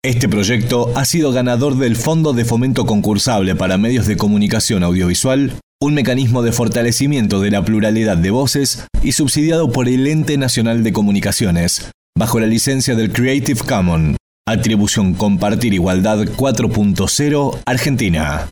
Este proyecto ha sido ganador del Fondo de Fomento Concursable para Medios de Comunicación Audiovisual, un mecanismo de fortalecimiento de la pluralidad de voces y subsidiado por el Ente Nacional de Comunicaciones, bajo la licencia del Creative Commons. Atribución Compartir Igualdad 4.0 Argentina.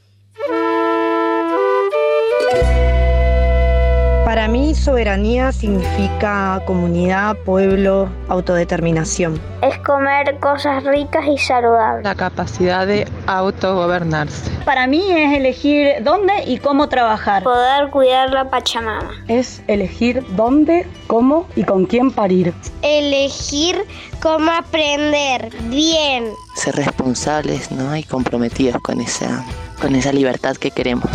Para mí, soberanía significa comunidad, pueblo, autodeterminación. Es comer cosas ricas y saludables. La capacidad de autogobernarse. Para mí es elegir dónde y cómo trabajar. Poder cuidar la Pachamama. Es elegir dónde, cómo y con quién parir. Elegir cómo aprender bien. Ser responsables, ¿no? Y comprometidos con esa libertad que queremos.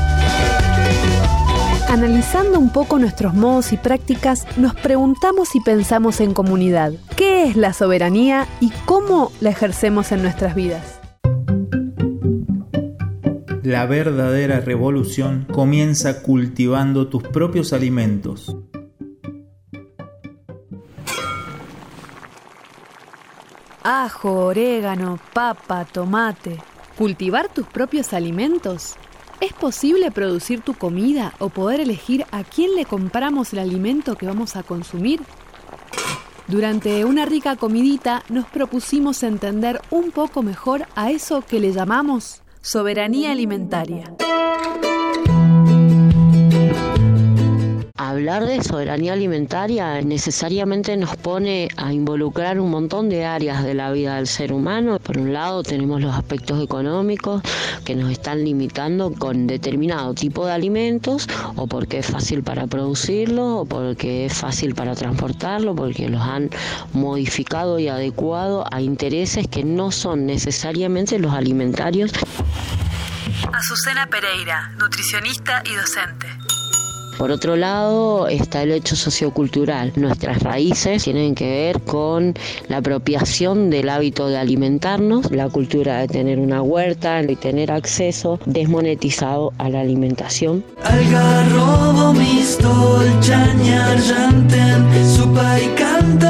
Analizando un poco nuestros modos y prácticas, nos preguntamos y pensamos en comunidad. ¿Qué es la soberanía y cómo la ejercemos en nuestras vidas? La verdadera revolución comienza cultivando tus propios alimentos. Ajo, orégano, papa, tomate. ¿Cultivar tus propios alimentos? ¿Es posible producir tu comida o poder elegir a quién le compramos el alimento que vamos a consumir? Durante una rica comidita nos propusimos entender un poco mejor a eso que le llamamos soberanía alimentaria. Hablar de soberanía alimentaria necesariamente nos pone a involucrar un montón de áreas de la vida del ser humano. Por un lado tenemos los aspectos económicos que nos están limitando con determinado tipo de alimentos, o porque es fácil para producirlo, o porque es fácil para transportarlo, porque los han modificado y adecuado a intereses que no son necesariamente los alimentarios. Azucena Pereira, nutricionista y docente. Por otro lado está el hecho sociocultural. Nuestras raíces tienen que ver con la apropiación del hábito de alimentarnos, la cultura de tener una huerta y tener acceso desmonetizado a la alimentación. Algarrobo misto, chañar janten, supa y canto.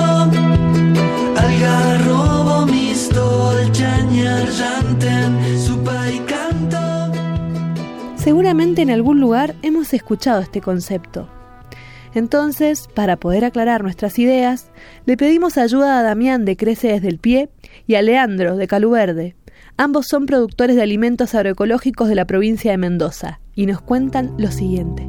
Algarrobo misto, chañar janten, supa y canto. Seguramente en algún lugar hemos escuchado este concepto. Entonces, para poder aclarar nuestras ideas, le pedimos ayuda a Damián de Crece Desde el Pie y a Leandro de Caluverde. Ambos son productores de alimentos agroecológicos de la provincia de Mendoza y nos cuentan lo siguiente.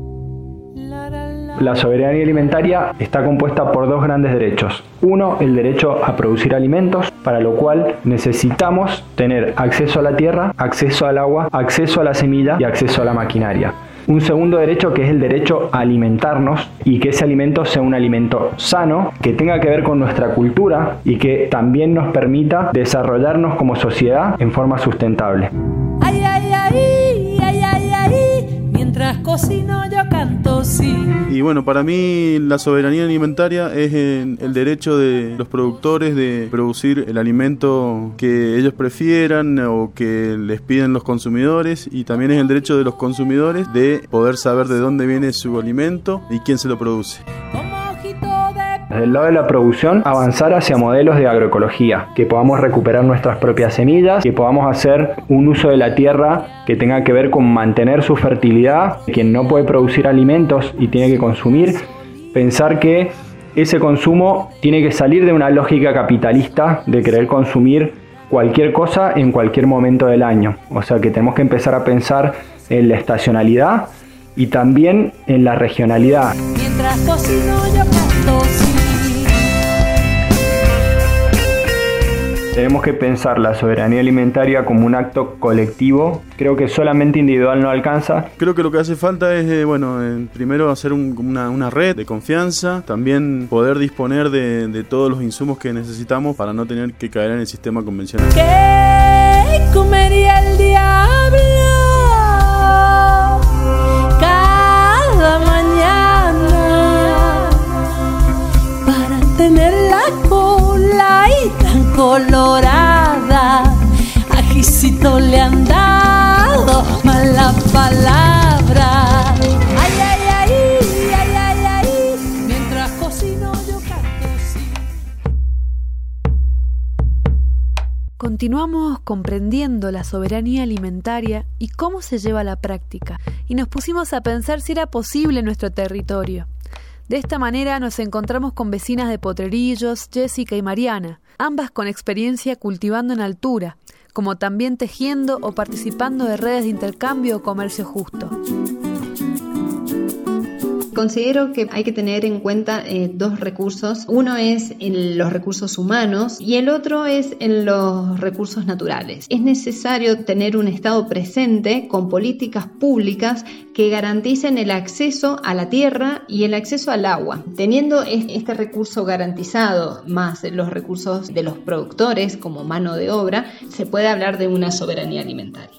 La soberanía alimentaria está compuesta por dos grandes derechos. Uno, el derecho a producir alimentos, para lo cual necesitamos tener acceso a la tierra, acceso al agua, acceso a la semilla y acceso a la maquinaria. Un segundo derecho, que es el derecho a alimentarnos, y que ese alimento sea un alimento sano, que tenga que ver con nuestra cultura y que también nos permita desarrollarnos como sociedad en forma sustentable. Ay, ay, ay, ay, ay, ay, mientras cocino yo canto, sí. Y bueno, para mí la soberanía alimentaria es el derecho de los productores de producir el alimento que ellos prefieran o que les piden los consumidores, y también es el derecho de los consumidores de poder saber de dónde viene su alimento y quién se lo produce. Desde el lado de la producción, avanzar hacia modelos de agroecología, que podamos recuperar nuestras propias semillas, que podamos hacer un uso de la tierra que tenga que ver con mantener su fertilidad. Quien no puede producir alimentos y tiene que consumir, pensar que ese consumo tiene que salir de una lógica capitalista de querer consumir cualquier cosa en cualquier momento del año. O sea que tenemos que empezar a pensar en la estacionalidad y también en la regionalidad. Mientras cocino yo canto, sí. Tenemos que pensar la soberanía alimentaria como un acto colectivo. Creo que solamente individual no alcanza. Creo que lo que hace falta es, primero hacer una red de confianza, también poder disponer de todos los insumos que necesitamos para no tener que caer en el sistema convencional. ¿Qué comería el diablo cada mañana para tener la cola y tan colorada? Ajicito le han dado mala palabra. Ay, ay, ay, ay, ay, ay, mientras cocino yo canto, sí. continuamos comprendiendo la soberanía alimentaria y cómo se lleva a la práctica, y nos pusimos a pensar si era posible en nuestro territorio. De esta manera nos encontramos con vecinas de Potrerillos, Jessica y Mariana, ambas con experiencia cultivando en altura, como también tejiendo o participando de redes de intercambio o comercio justo. Considero que hay que tener en cuenta dos recursos. Uno es en los recursos humanos y el otro es en los recursos naturales. Es necesario tener un Estado presente con políticas públicas que garanticen el acceso a la tierra y el acceso al agua. Teniendo este recurso garantizado, más los recursos de los productores como mano de obra, se puede hablar de una soberanía alimentaria.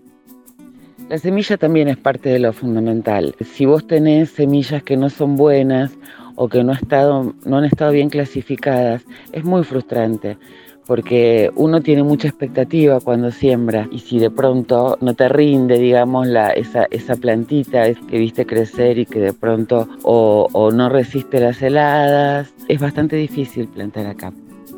La semilla también es parte de lo fundamental. Si vos tenés semillas que no son buenas o que no han estado bien clasificadas, es muy frustrante porque uno tiene mucha expectativa cuando siembra y si de pronto no te rinde, digamos, esa plantita que viste crecer y que de pronto o no resiste las heladas, es bastante difícil plantar acá.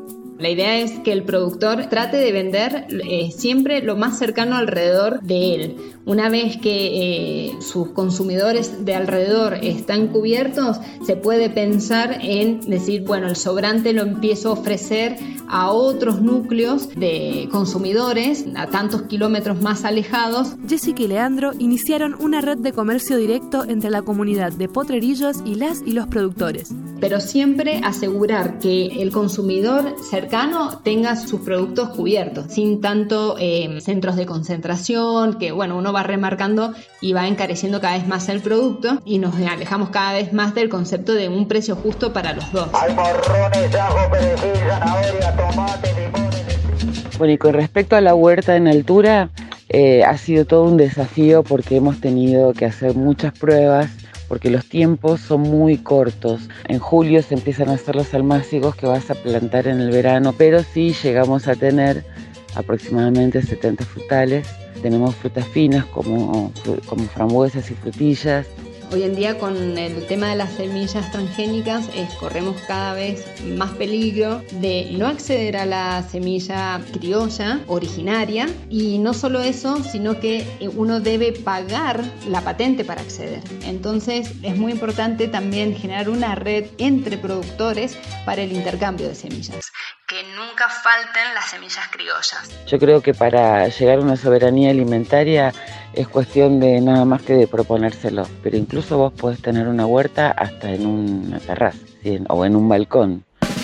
La idea es que el productor trate de vender siempre lo más cercano alrededor de él. Una vez que sus consumidores de alrededor están cubiertos, se puede pensar en decir, bueno, el sobrante lo empiezo a ofrecer a otros núcleos de consumidores a tantos kilómetros más alejados. Jessica y Leandro iniciaron una red de comercio directo entre la comunidad de Potrerillos y los productores. Pero siempre asegurar que el consumidor cercano tenga sus productos cubiertos, sin tanto centros de concentración, que bueno, uno va remarcando y va encareciendo cada vez más el producto y nos alejamos cada vez más del concepto de un precio justo para los dos. Hay morrones, ajo, perejil, zanahoria, tomate, limones. Bueno, y con respecto a la huerta en altura, ha sido todo un desafío porque hemos tenido que hacer muchas pruebas, porque los tiempos son muy cortos. En julio se empiezan a hacer los almácigos que vas a plantar en el verano, pero sí llegamos a tener aproximadamente 70 frutales. Tenemos frutas finas como frambuesas y frutillas. Hoy en día con el tema de las semillas transgénicas corremos cada vez más peligro de no acceder a la semilla criolla originaria y no solo eso, sino que uno debe pagar la patente para acceder. Entonces es muy importante también generar una red entre productores para el intercambio de semillas. Que nunca falten las semillas criollas. Yo creo que para llegar a una soberanía alimentaria es cuestión de nada más que de proponérselo, pero incluso vos podés tener una huerta hasta en una terraza, ¿sí? O en un balcón.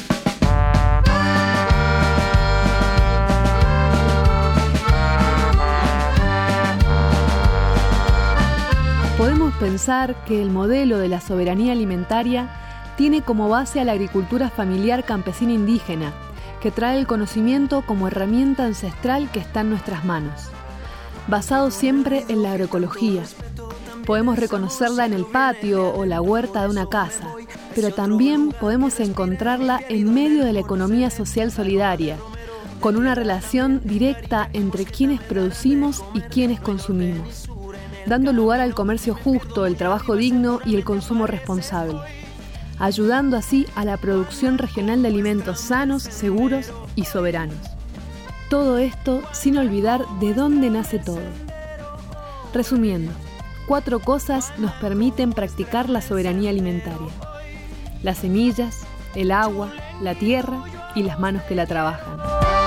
Podemos pensar que el modelo de la soberanía alimentaria tiene como base a la agricultura familiar campesina indígena, que trae el conocimiento como herramienta ancestral que está en nuestras manos, basado siempre en la agroecología. Podemos reconocerla en el patio o la huerta de una casa, pero también podemos encontrarla en medio de la economía social solidaria, con una relación directa entre quienes producimos y quienes consumimos, dando lugar al comercio justo, el trabajo digno y el consumo responsable, ayudando así a la producción regional de alimentos sanos, seguros y soberanos. Todo esto sin olvidar de dónde nace todo. Resumiendo, 4 cosas nos permiten practicar la soberanía alimentaria: las semillas, el agua, la tierra y las manos que la trabajan.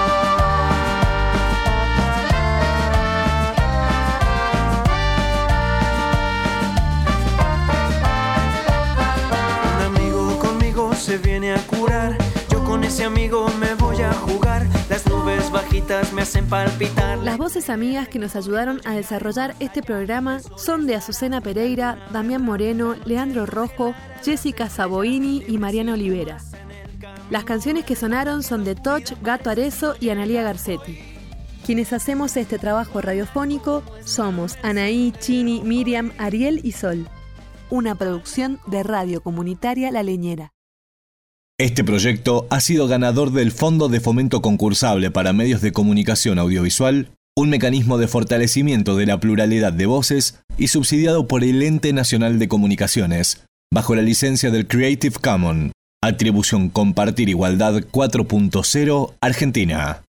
Se viene a curar, yo con ese amigo me voy a jugar, las nubes bajitas me hacen palpitar. Las voces amigas que nos ayudaron a desarrollar este programa son de Azucena Pereira, Damián Moreno, Leandro Rojo, Jessica Saboini y Mariana Olivera. Las canciones que sonaron son de Toch, Gato Arezzo y Analía Garcetti. Quienes hacemos este trabajo radiofónico somos Anaí, Chini, Miriam, Ariel y Sol. Una producción de Radio Comunitaria La Leñera. Este proyecto ha sido ganador del Fondo de Fomento Concursable para Medios de Comunicación Audiovisual, un mecanismo de fortalecimiento de la pluralidad de voces y subsidiado por el Ente Nacional de Comunicaciones, bajo la licencia del Creative Commons, Atribución Compartir Igualdad 4.0, Argentina.